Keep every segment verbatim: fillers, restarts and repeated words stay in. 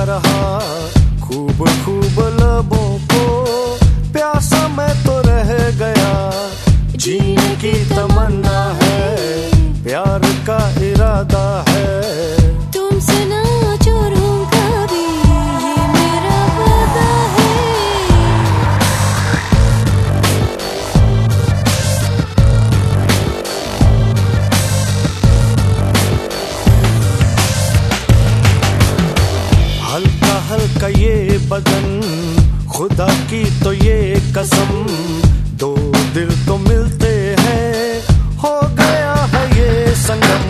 रहा खूब खूब लबों को, प्यासा मैं तो रह गया। जीने की तमन्ना है, प्यार का इरादा है, तुमसे ना छोड़ूंगा भी, ये मेरा वादा है। हल्का हल्का ये बदन, खुदा की तो ये कसम, दो दिल तो मिलते हैं, हो गया है ये संगम।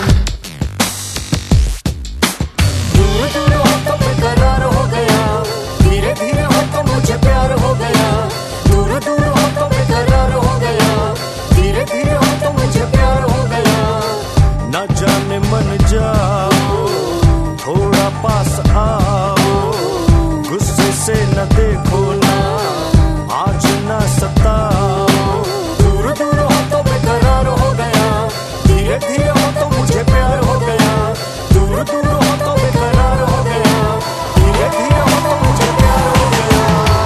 दूर दूर हो तो बेकरार हो गया, धीरे धीरे हो तो मुझे प्यार हो गया। दूर दूर हो तो बेकरार हो गया, धीरे धीरे हो तो मुझे प्यार हो गया। न जाने मन जाओ, थोड़ा पास आओ, गुस्से से न देखो ना, आज न सताओ। दूर दूर हो तो बेकरार हो गया, धीरे धीरे हो तो मुझे प्यार हो गया। दूर दूर हो तो बेकरार हो गया, धीरे धीरे हो तो मुझे प्यार हो गया।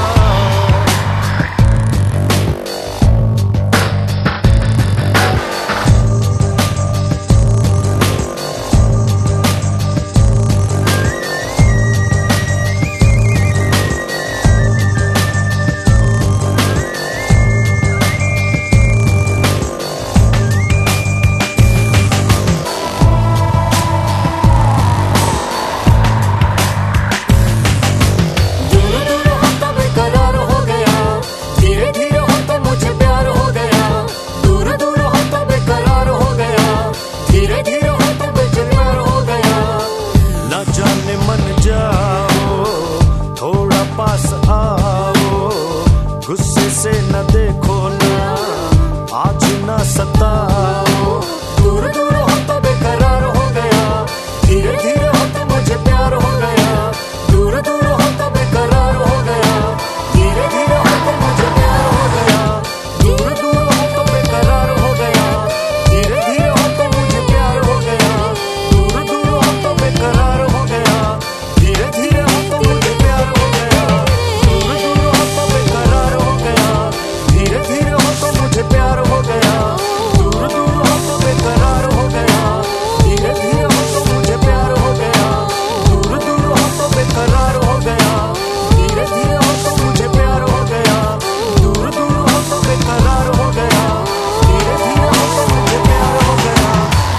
गुस्से से न देखो ना, आज न सताओ। दूर दूर हो तो बेकरार हो गया, धीरे धीरे हो तो मुझे प्यार हो गया। दूर दूर हो तो बेकरार हो गया, धीरे धीरे हो तो मुझे प्यार हो गया। दूर दूर हो तो बेकरार हो गया, धीरे धीरे हो तो मुझे प्यार हो गया। दूर दूर हो तो बेकरार हो गया, धीरे धीरे हो तो मुझे प्यार हो गया। दूर दूर हो तो बेकरार हो गया, धीरे धीरे हो तो मुझे प्यार हो गया। दूर दूर हो तो बेकरार हो गया, धीरे धीरे हो तो मुझे प्यार हो गया। दूर दूर हो तो बेकरार हो गया, धीरे धीरे हो तो मुझे प्यार हो गया। दूर दूर हो तो बेकरार हो गया, धीरे धीरे हो तो मुझे प्यार हो गया।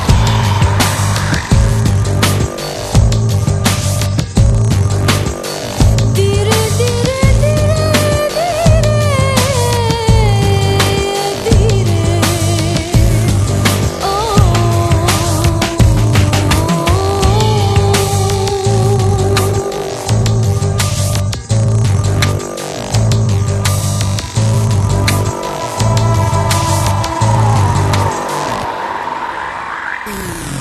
धीरे धीरे धीरे धीरे ओ Mm.